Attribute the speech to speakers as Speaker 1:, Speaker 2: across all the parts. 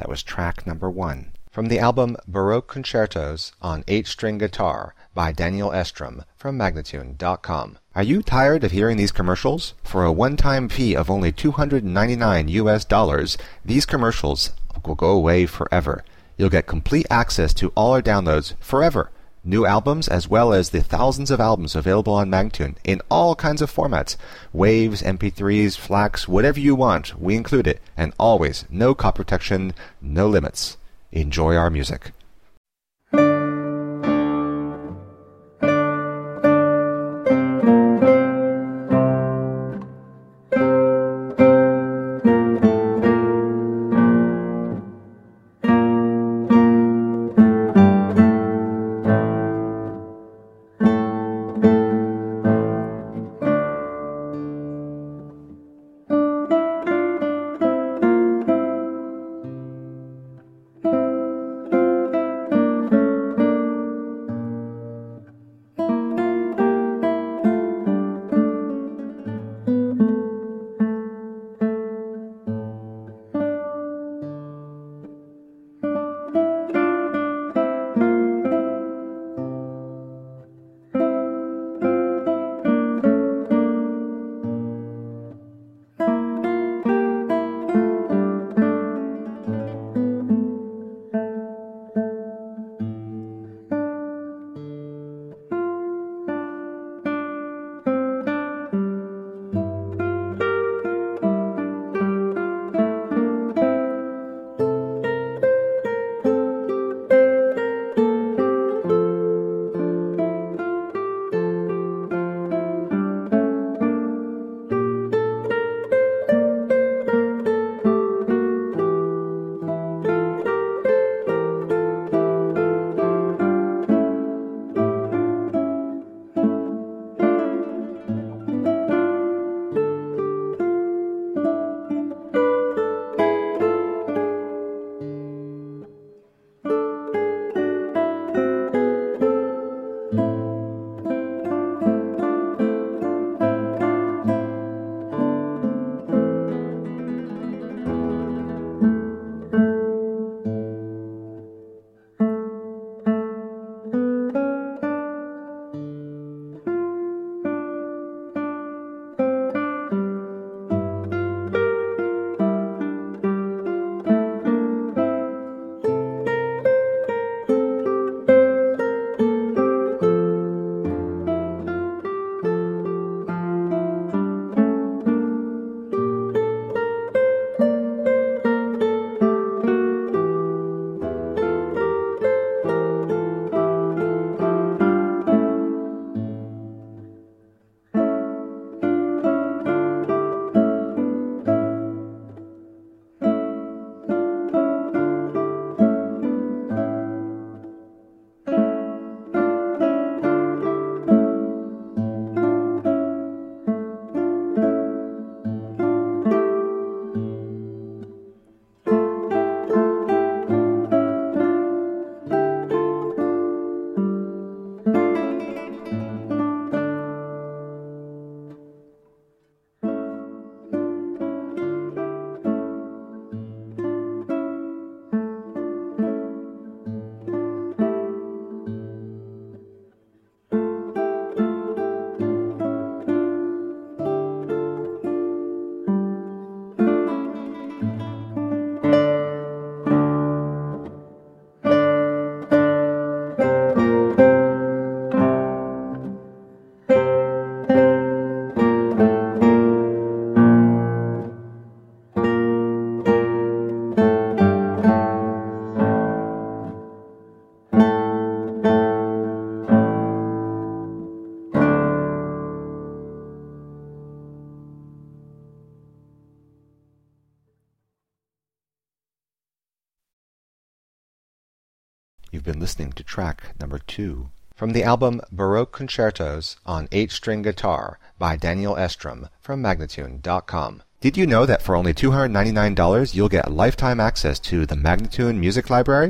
Speaker 1: That was track number 1. From the album Baroque Concertos on 8-string guitar by Daniel Estrom from Magnatune.com. Are you tired of hearing these commercials? For a one-time fee of only $299, these commercials will go away forever. You'll get complete access to all our downloads forever. New albums as well as the thousands of albums available on Magnatune in all kinds of formats. Waves, MP3s, FLACs, whatever you want, we include it. And always, no copy protection, no limits. Enjoy our music. You've been listening to track number 2 from the album Baroque Concertos on 8-string guitar by Daniel Estrom from Magnatune.com. Did you know that for only $299 you'll get lifetime access to the Magnatune Music Library?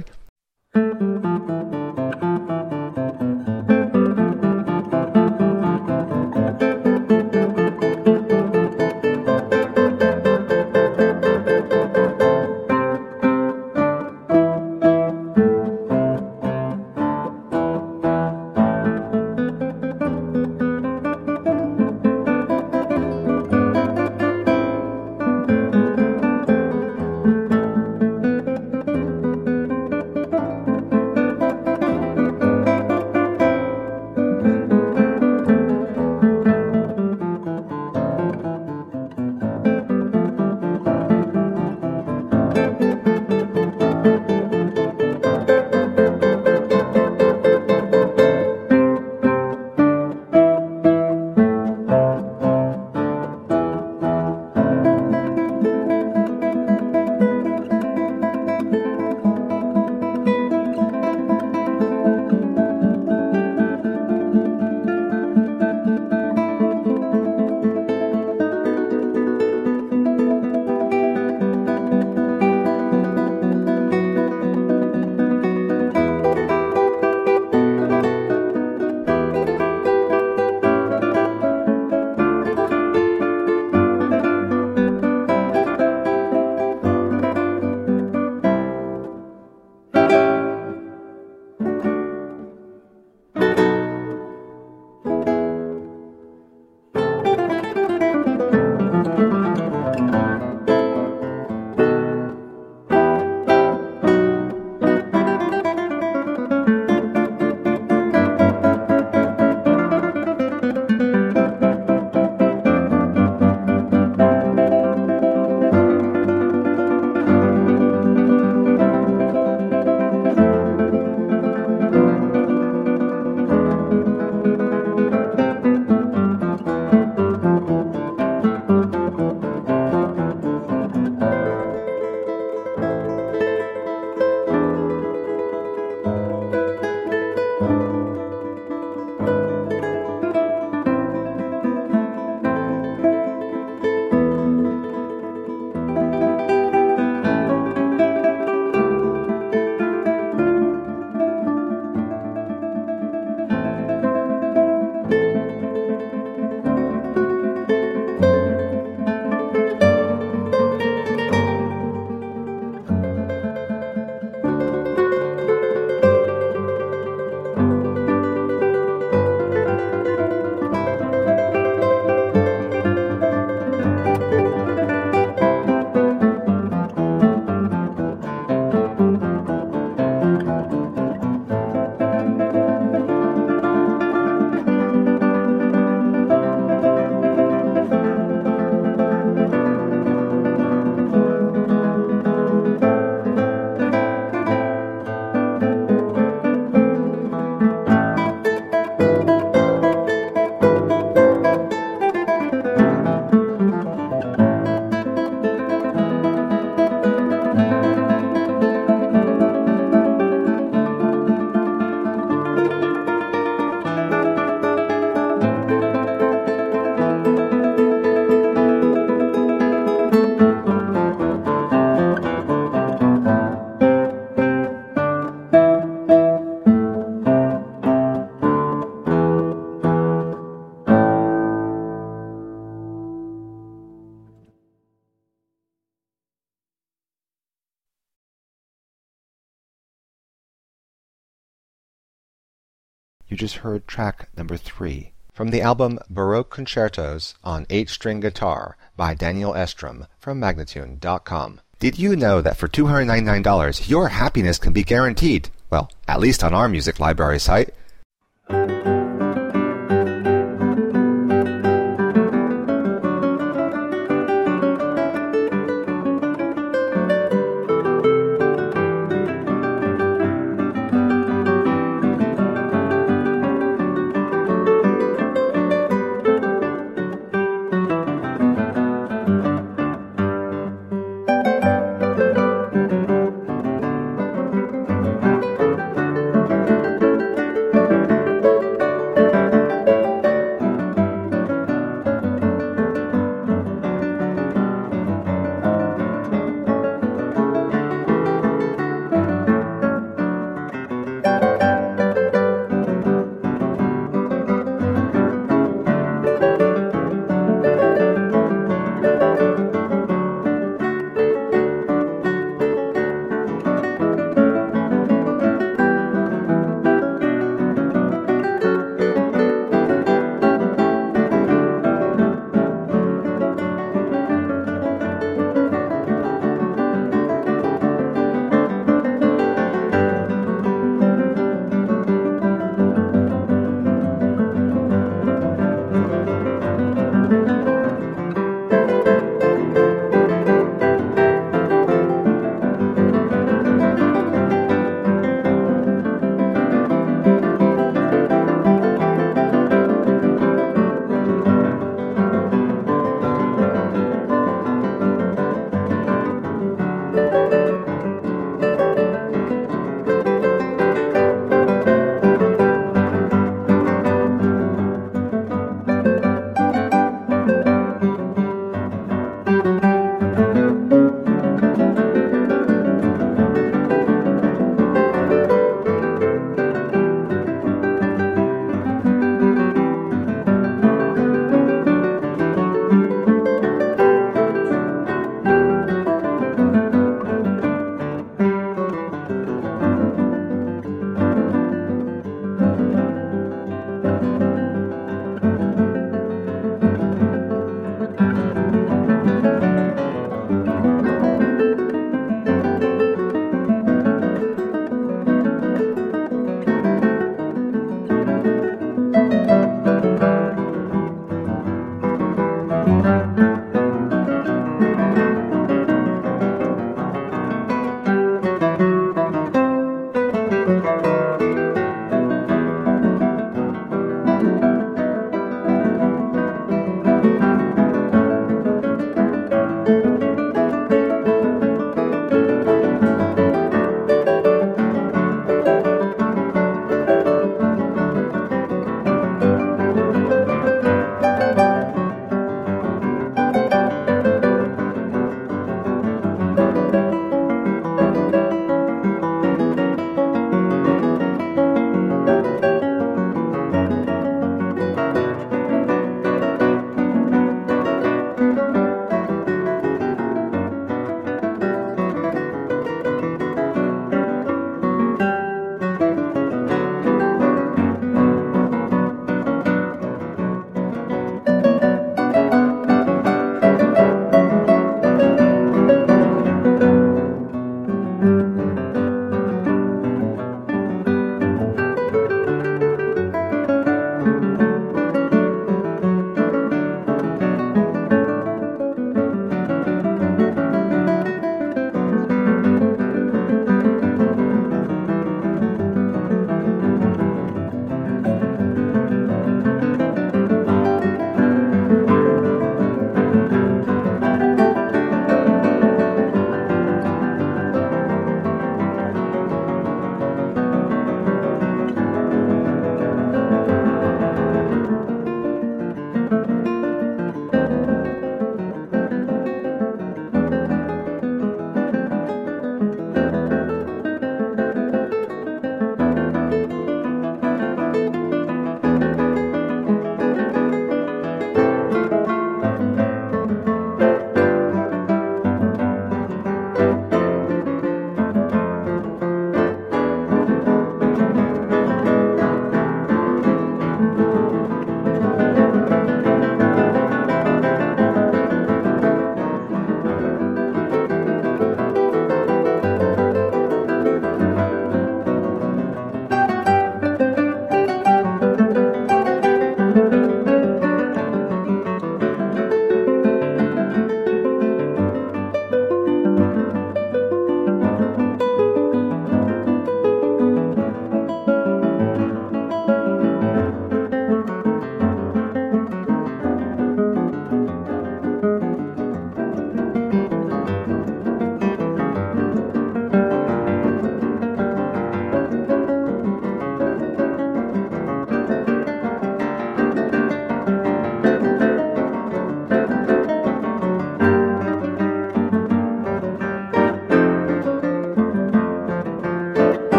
Speaker 1: You just heard track number 3 from the album Baroque Concertos on 8-string guitar by Daniel Estrom from Magnatune.com. Did you know that for $299 your happiness can be guaranteed? Well, at least on our music library site.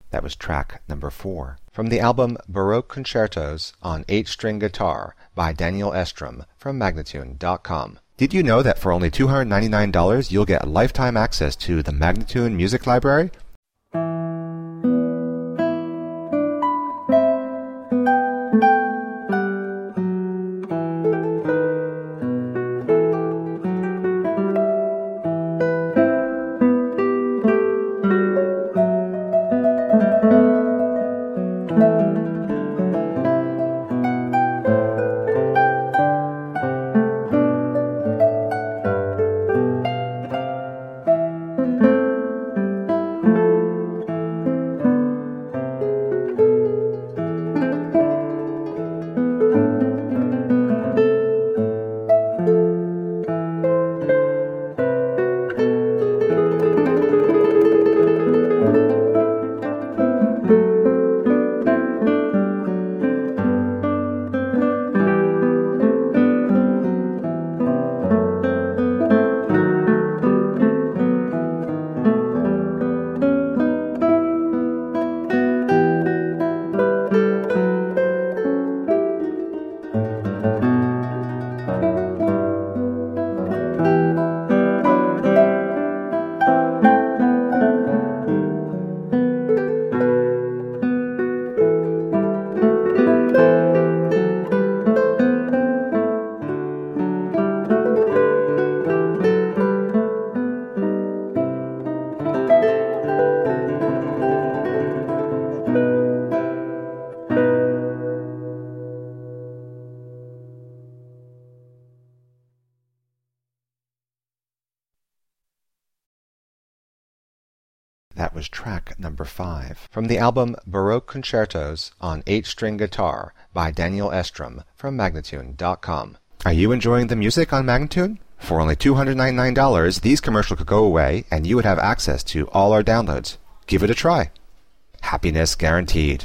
Speaker 1: That was track number 4. From the album Baroque Concertos on 8-string guitar by Daniel Estrom from Magnatune.com. Did you know that for only $299 you'll get lifetime access to the Magnatune Music Library? That was track number 5. From the album Baroque Concertos on 8-string guitar by Daniel Estrom from Magnatune.com. Are you enjoying the music on Magnatune? For only $299, these commercials could go away and you would have access to all our downloads. Give it a try. Happiness guaranteed.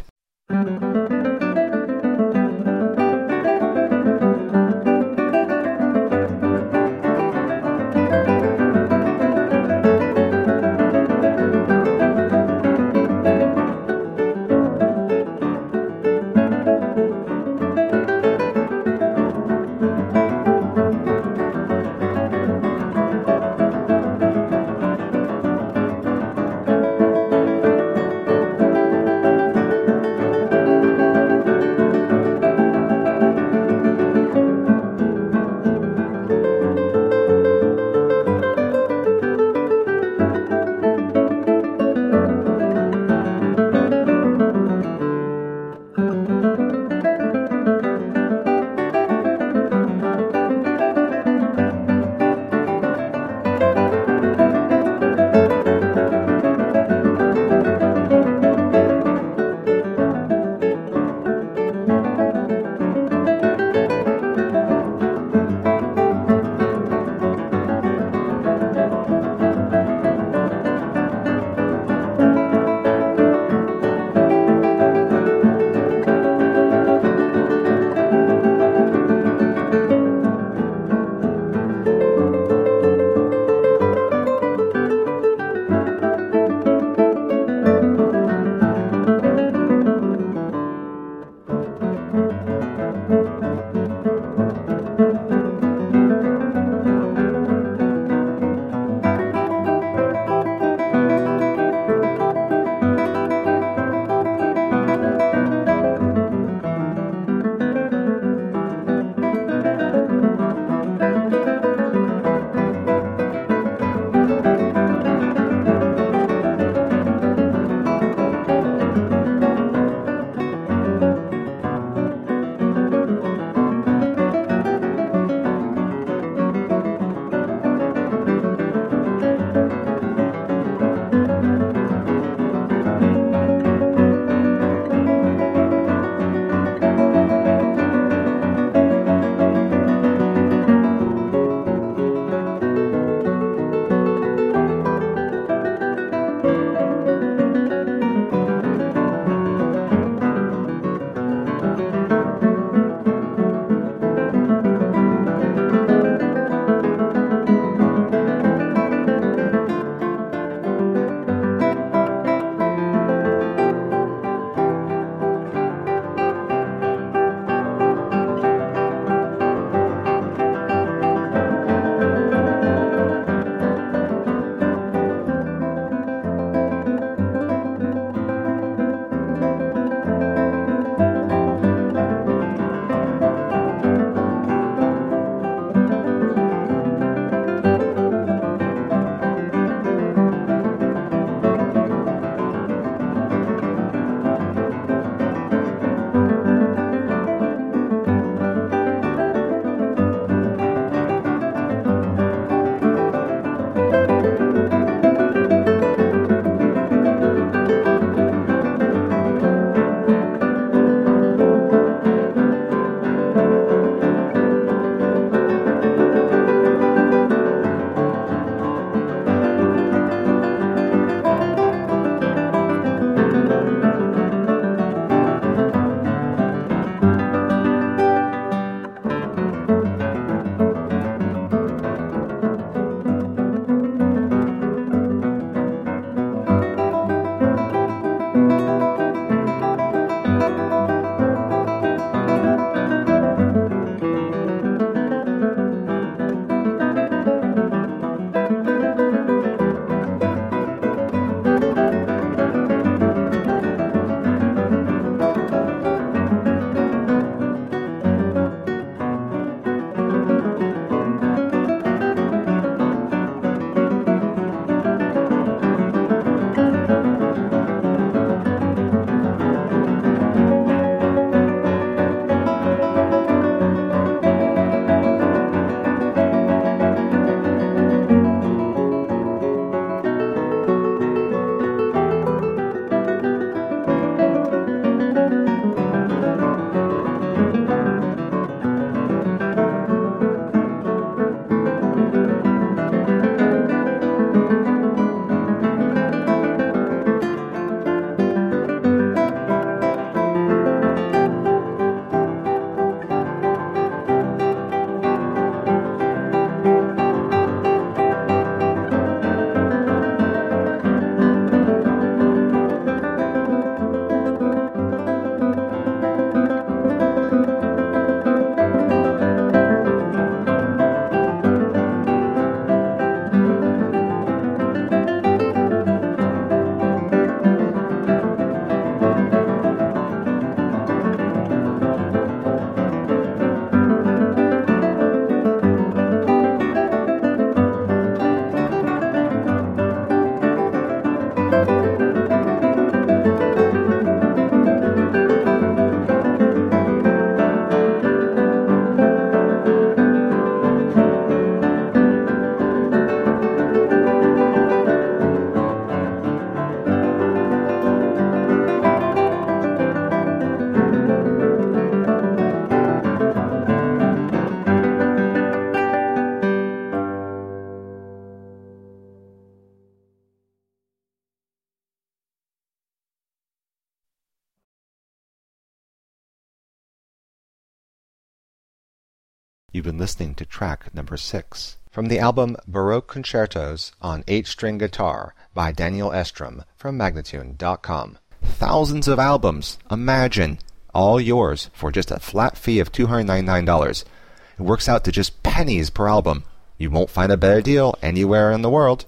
Speaker 1: You've been listening to track number 6 from the album Baroque Concertos on 8-string guitar by Daniel Estrom from Magnatune.com. Thousands of albums, imagine, all yours for just a flat fee of $299. It works out to just pennies per album. You won't find a better deal anywhere in the world.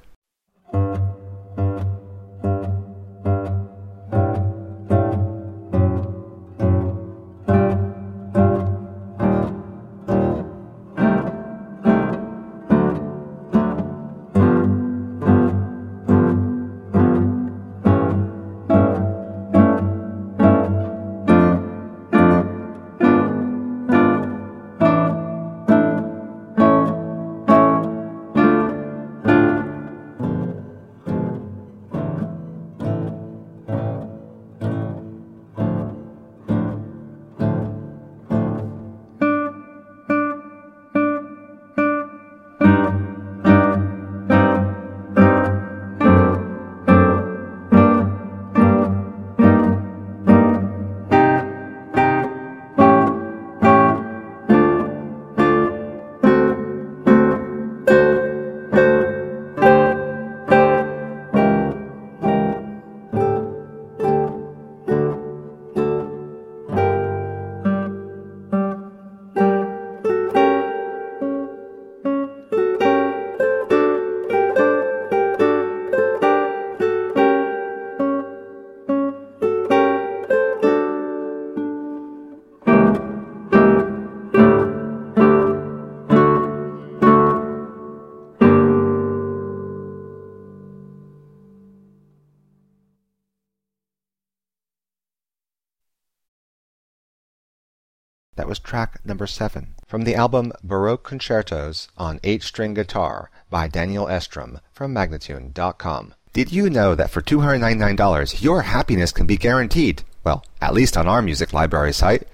Speaker 1: That was track number 7 from the album Baroque Concertos on 8-string guitar by Daniel Estrom from Magnatune.com. Did you know that for $299 your happiness can be guaranteed? Well, at least on our music library site.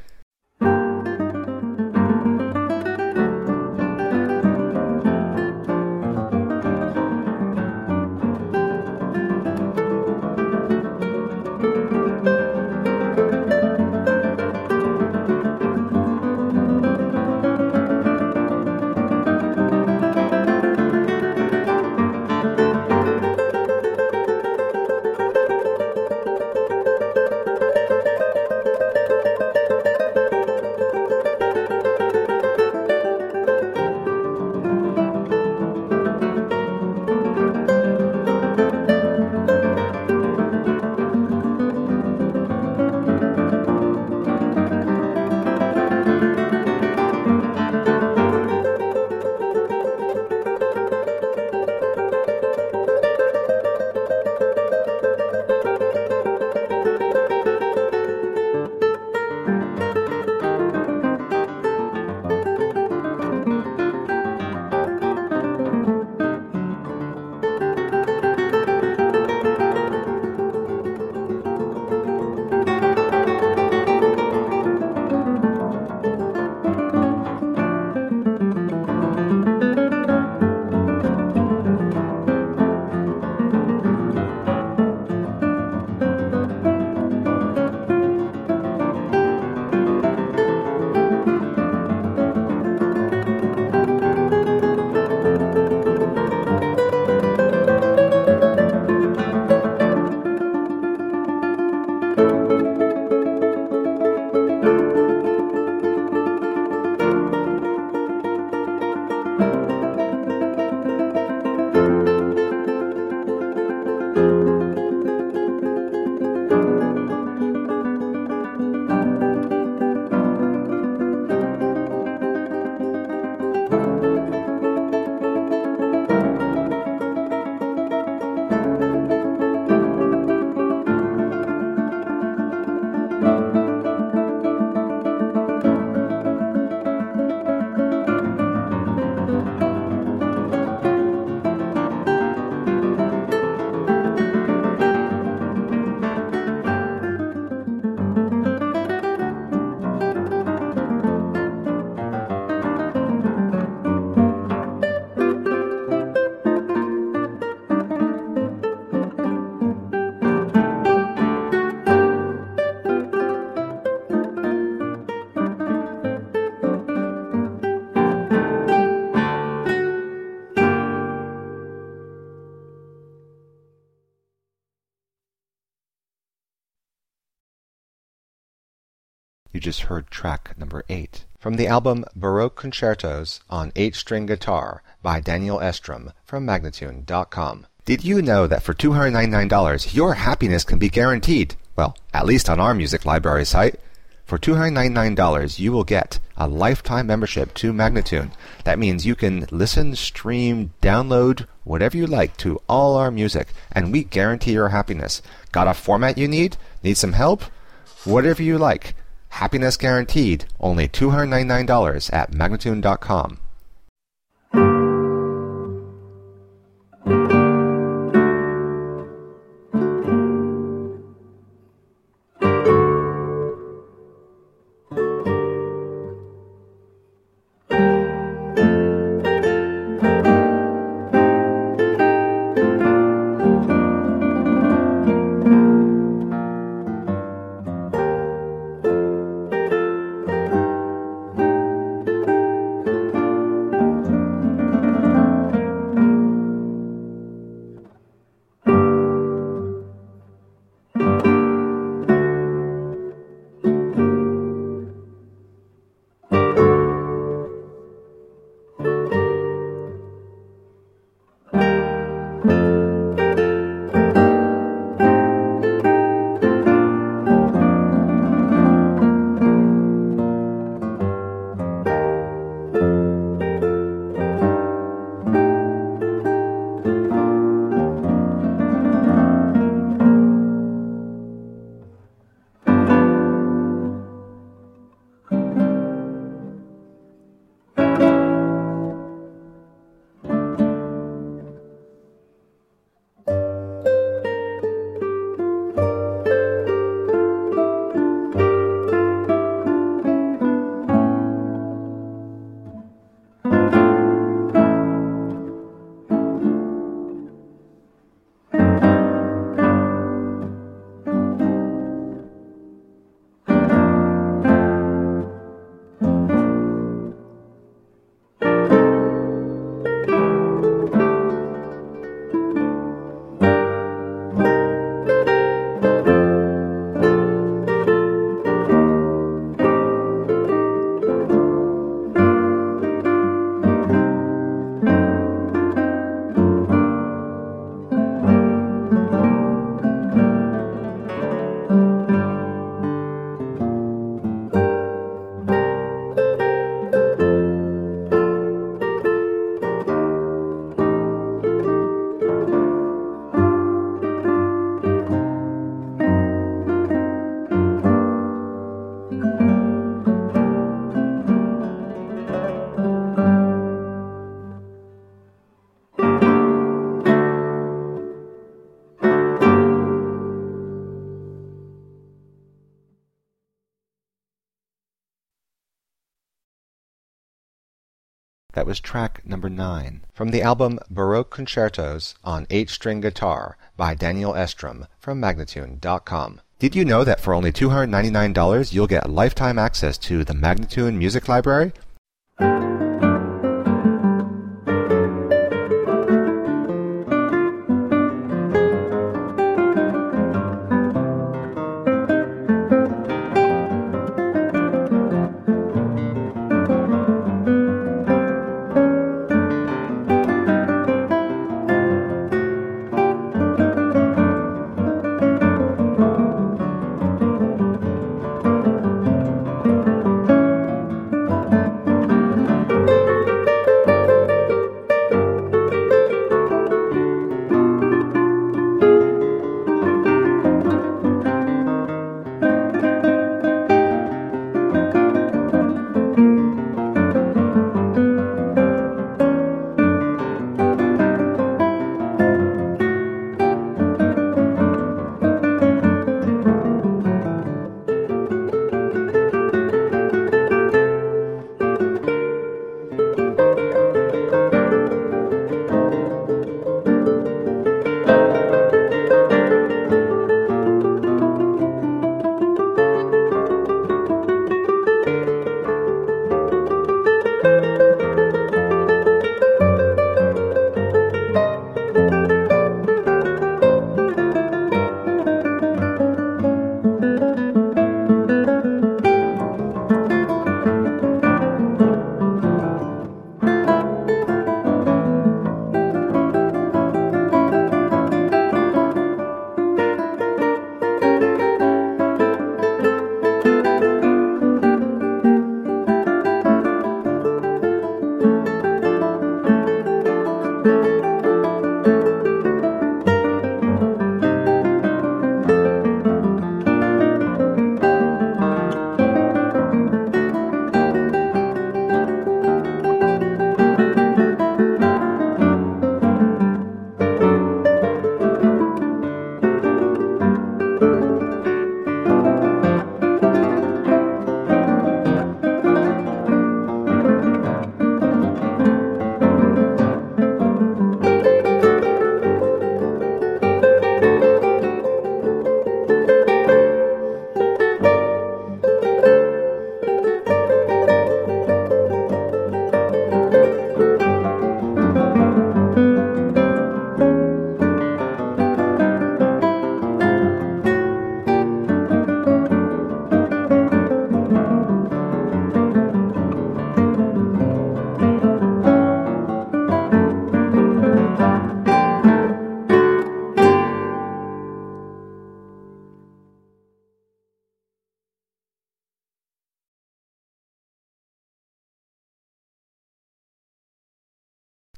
Speaker 1: You just heard track number 8 from the album Baroque Concertos on 8-string guitar by Daniel Estrom from Magnatune.com. Did you know that for $299 your happiness can be guaranteed? Well, at least on our music library site. For $299 you will get a lifetime membership to Magnatune. That means you can listen, stream, download, whatever you like to all our music, and we guarantee your happiness. Got a format you need? Need some help? Whatever you like. Happiness guaranteed. Only $299 at Magnatune.com. That was track number 9 from the album Baroque Concertos on 8-string guitar by Daniel Estrom from Magnatune.com. Did you know that for only $299 you'll get lifetime access to the Magnatune Music Library?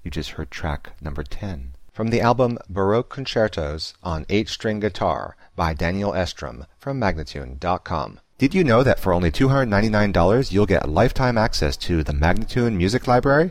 Speaker 1: You just heard track number 10. From the album Baroque Concertos on 8-string guitar by Daniel Estrom from Magnatune.com. Did you know that for only $299 you'll get lifetime access to the Magnatune Music Library?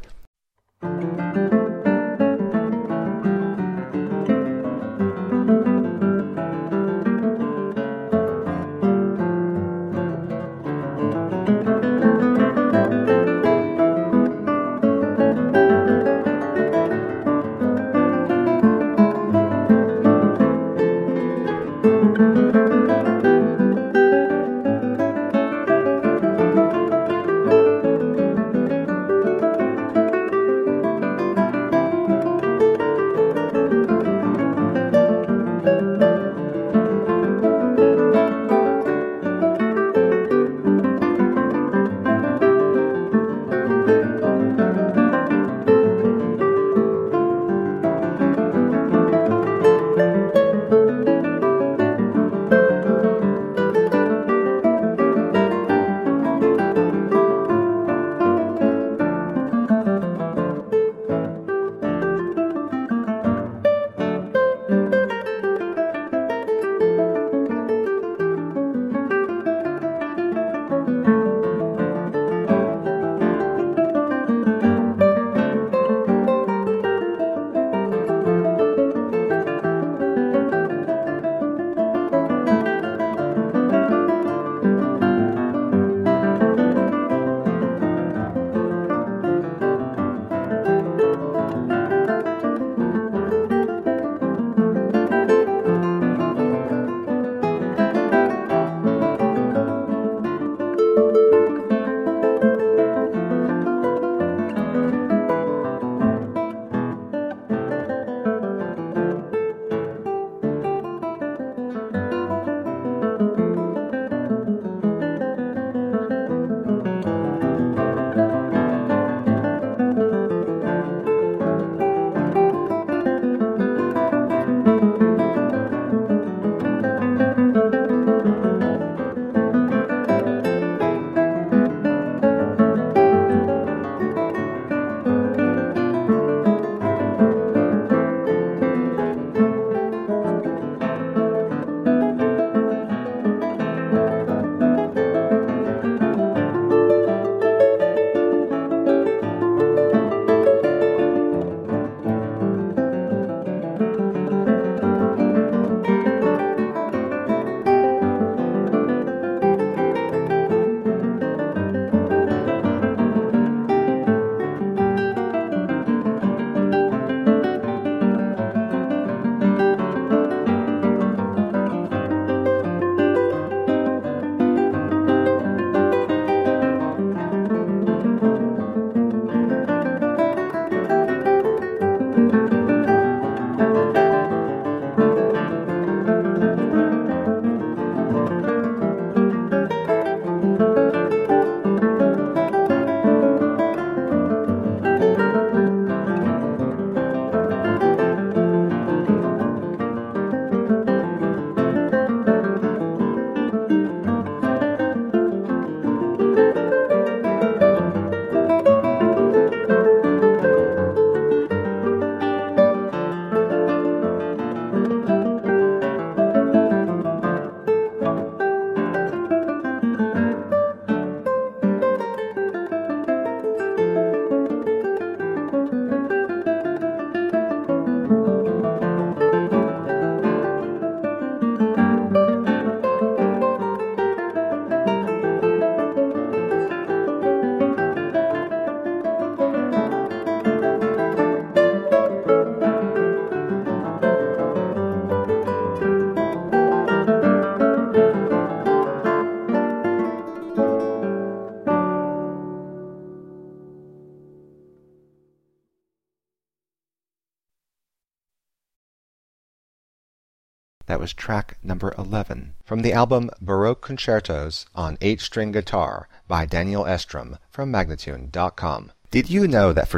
Speaker 1: That was track number 11 from the album Baroque Concertos on 8-string guitar by Daniel Estrom from Magnatune.com. Did you know that for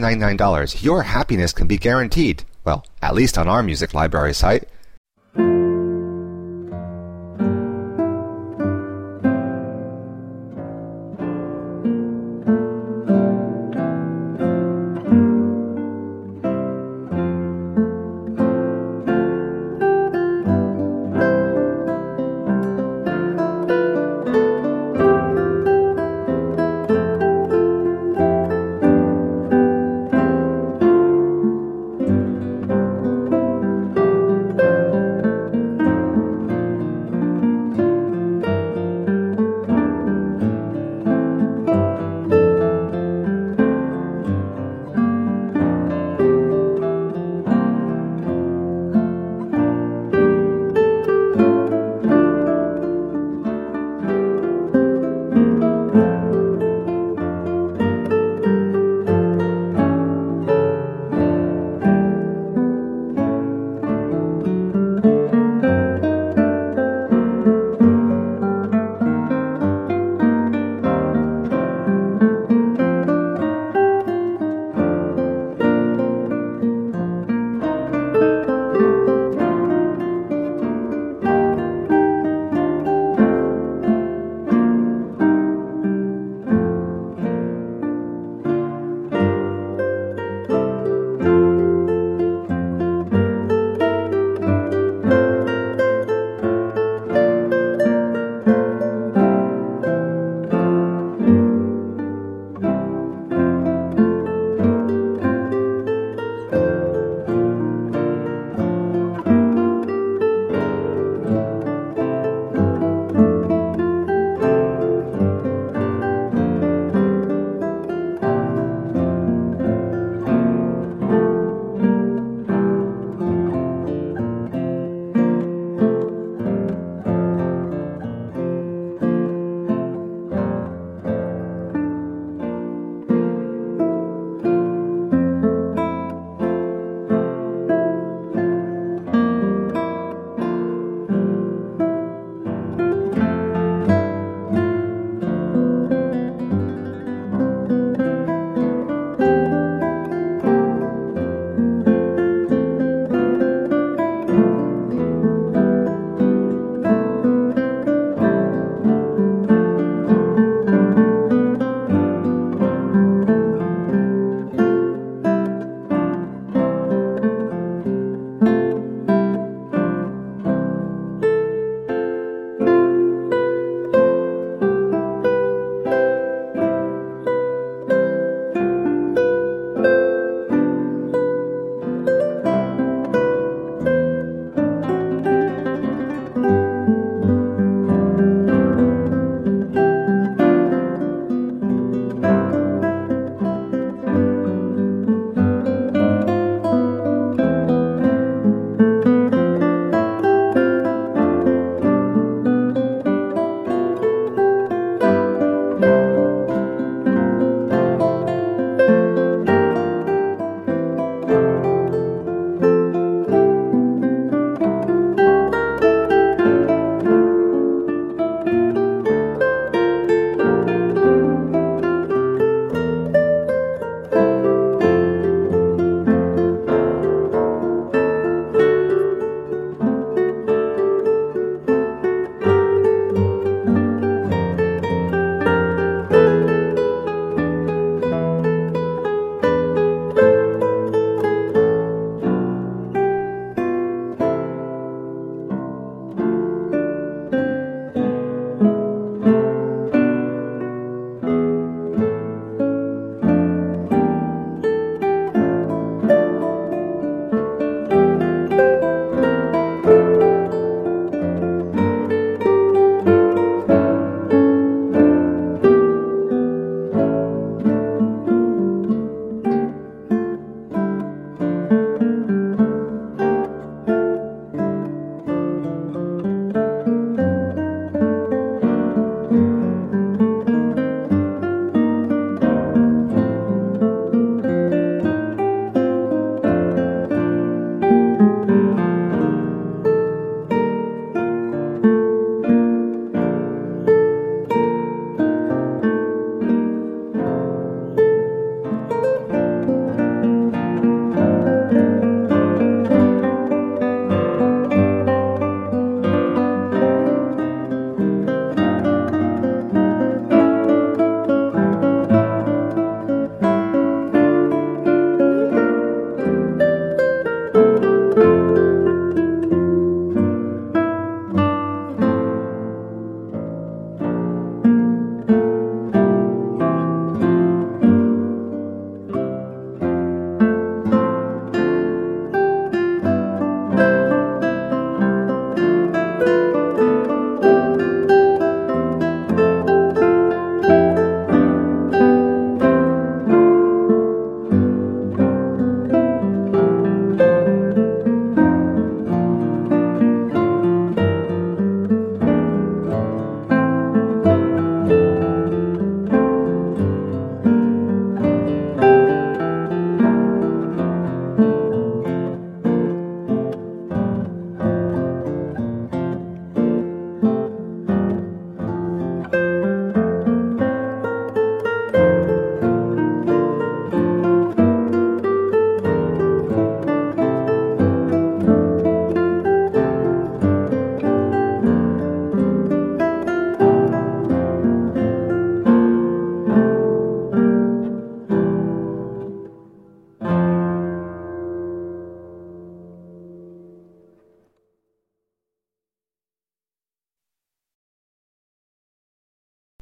Speaker 1: $299 your happiness can be guaranteed? Well, at least on our music library site.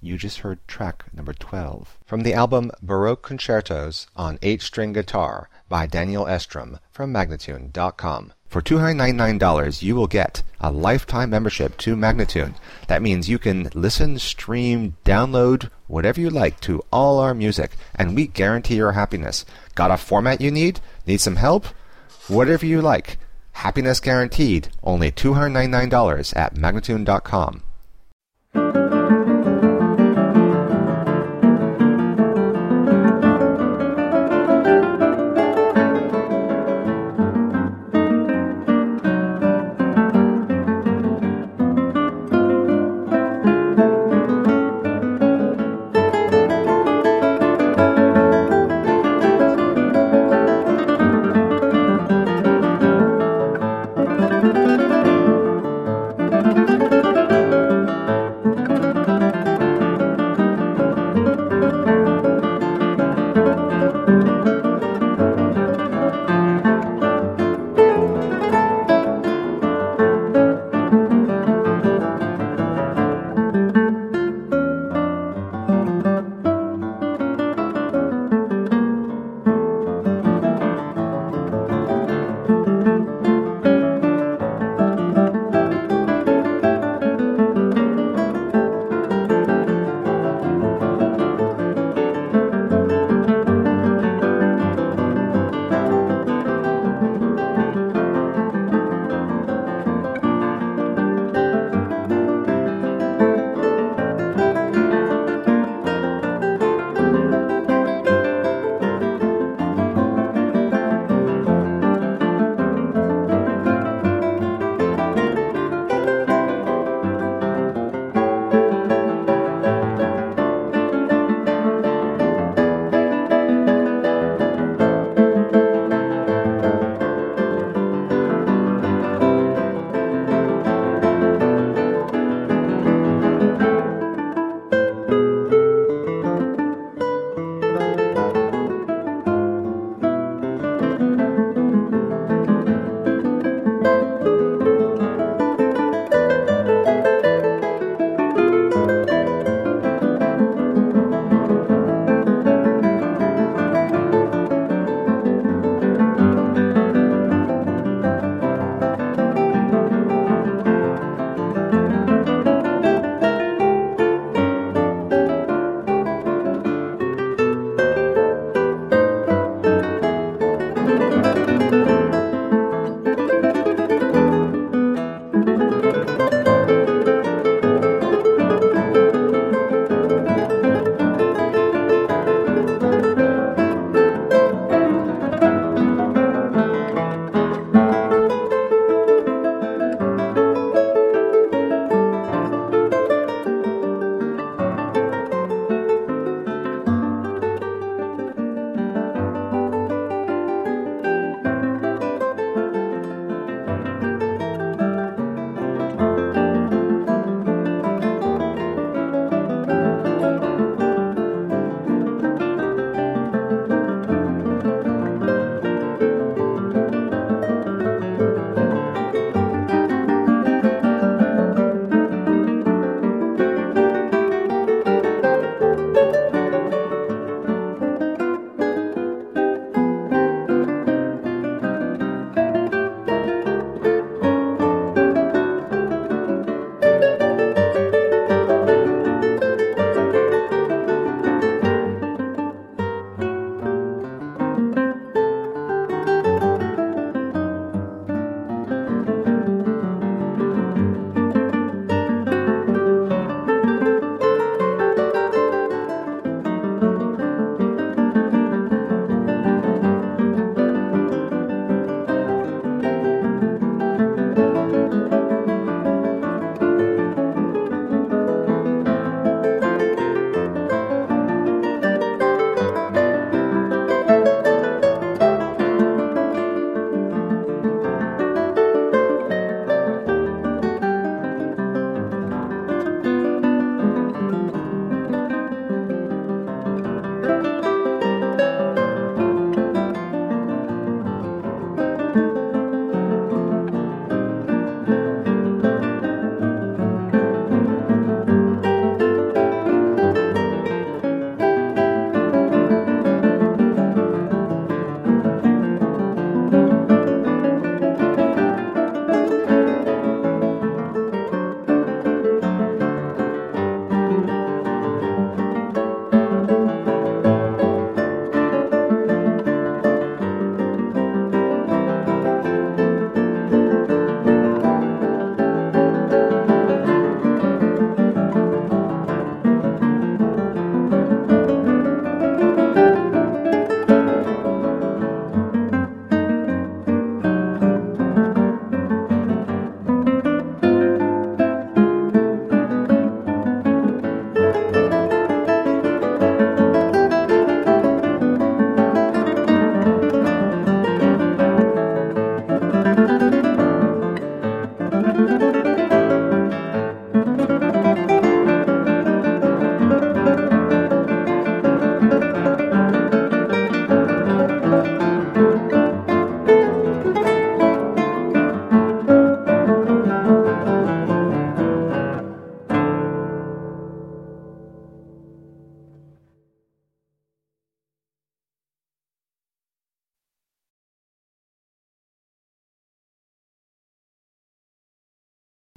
Speaker 1: You just heard track number 12 from the album Baroque Concertos on 8-string guitar by Daniel Estrom from Magnatune.com. For $299, you will get a lifetime membership to Magnatune. That means you can listen, stream, download, whatever you like to all our music, and we guarantee your happiness. Got a format you need? Need some help? Whatever you like. Happiness guaranteed. Only $299 at Magnatune.com.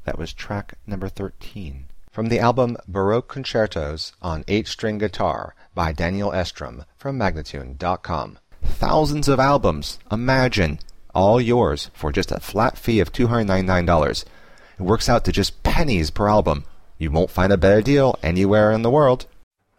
Speaker 1: That was track number 13. From the album Baroque Concertos on 8-string guitar by Daniel Estrom from Magnatune.com. Thousands of albums, imagine, all yours for just a flat fee of $299. It works out to just pennies per album. You won't find a better deal anywhere in the world.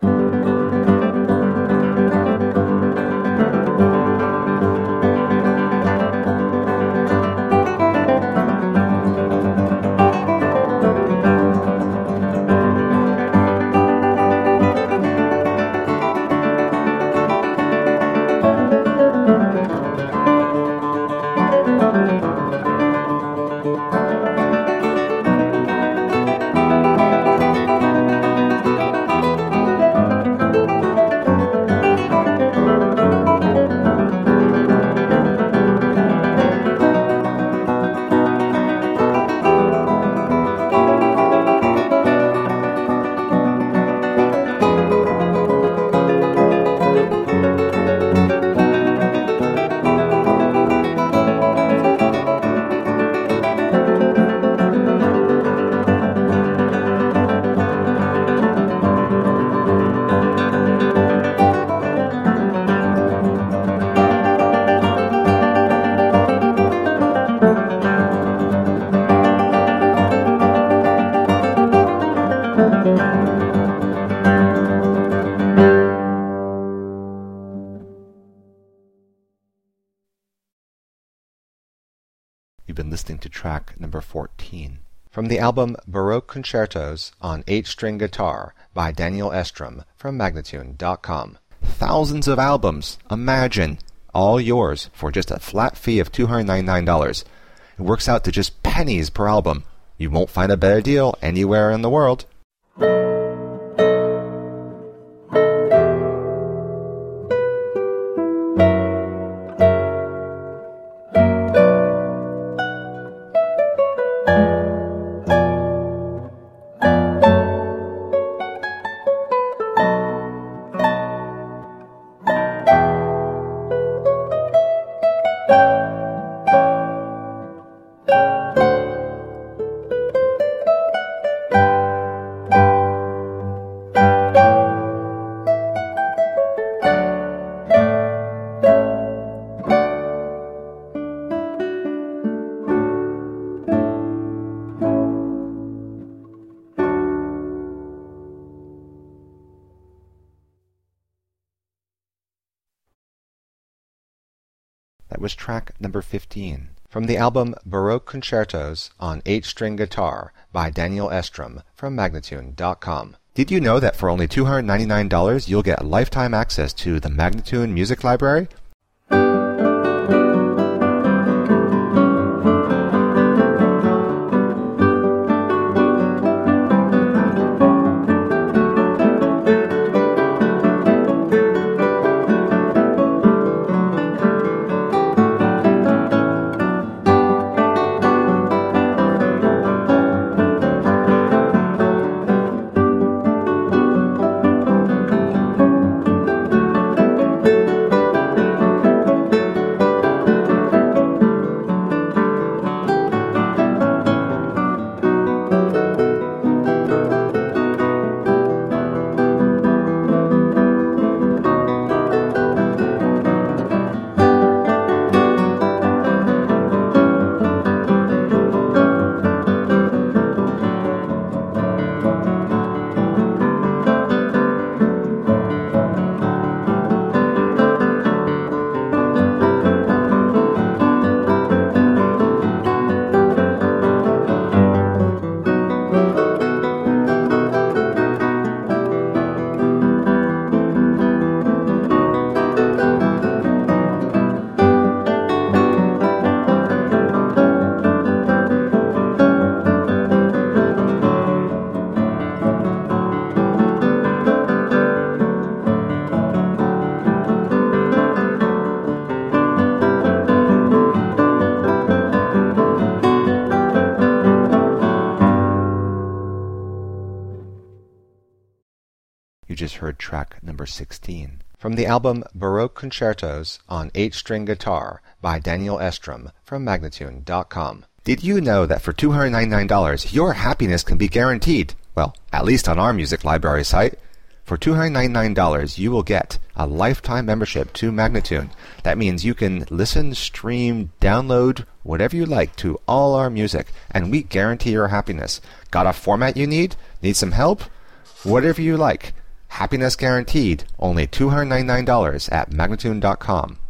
Speaker 1: You've been listening to track number 14. From the album Baroque Concertos on 8-string guitar by Daniel Estrom from Magnatune.com. Thousands of albums, imagine, all yours for just a flat fee of $299. It works out to just pennies per album. You won't find a better deal anywhere in the world. That was track number 15. From the album Baroque Concertos on 8-string guitar by Daniel Estrom from Magnatune.com. Did you know that for only $299 you'll get lifetime access to the Magnatune Music Library? You just heard track number 16. From the album Baroque Concertos on 8-string guitar by Daniel Estrom from Magnatune.com. Did you know that for $299, your happiness can be guaranteed? Well, at least on our music library site. For $299, you will get a lifetime membership to Magnatune. That means you can listen, stream, download, whatever you like to all our music, and we guarantee your happiness. Got a format you need? Need some help? Whatever you like. Happiness guaranteed. Only $299 at Magnatune.com.